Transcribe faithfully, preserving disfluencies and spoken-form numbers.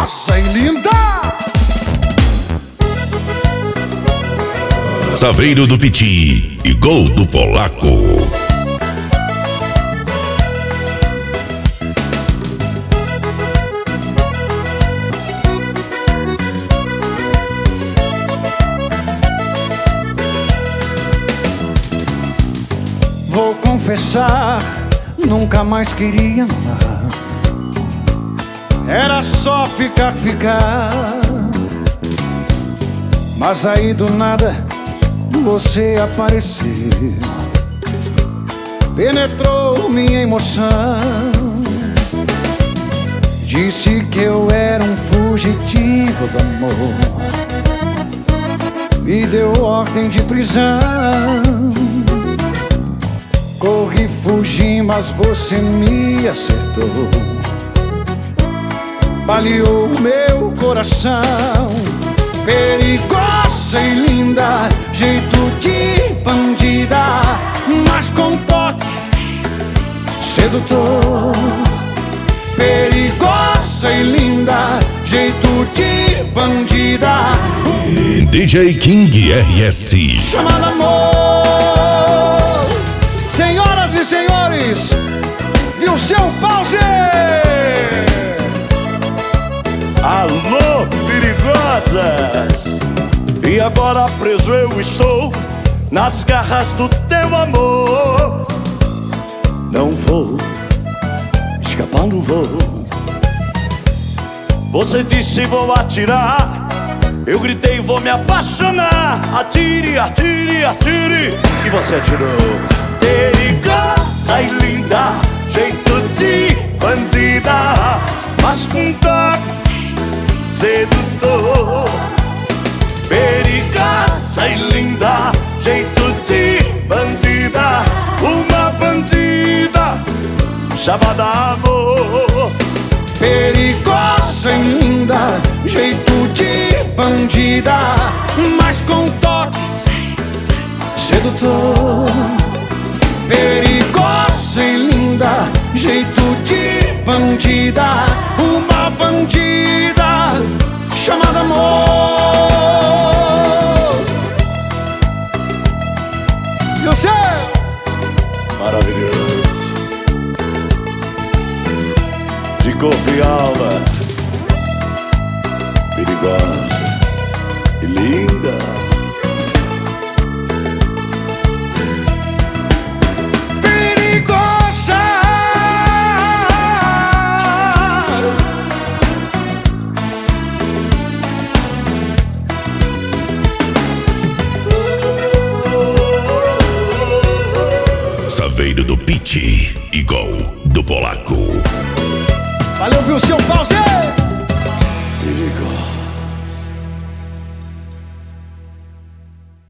perigosa e linda. Saveiro do Piti e Gol do Polaco. Vou confessar, nunca mais queria amar. Era só ficar, ficar. Mas aí do nada você apareceu, penetrou minha emoção. Disse que eu era um fugitivo do amor, me deu ordem de prisão. Corri, fugi, mas você me acertou, baleou meu coração. Perigosa e linda, jeito de bandida, mas com toque sedutor. Perigosa e linda, jeito de bandida, D J King R S chamada amor. Senhoras e senhores, viu seu pause? Alô, perigosas! E agora preso eu estou nas garras do teu amor. Não vou escapar, não vou. Você disse vou atirar, eu gritei vou me apaixonar. Atire, atire, atire, e você atirou. Perigosa e linda, jeito de bandida, mas com toque sedutor. Perigosa e linda, jeito de bandida, uma bandida chamada amor. Perigosa e linda, jeito de bandida, mas com toque sedutor. Perigosa e linda, jeito de bandida, uma bandida chamada amor. E o céu? Maravilhoso, de corpo e alma, perigosa e linda. Saveiro do Piti e Gol do Polaco. Valeu, viu seu pause?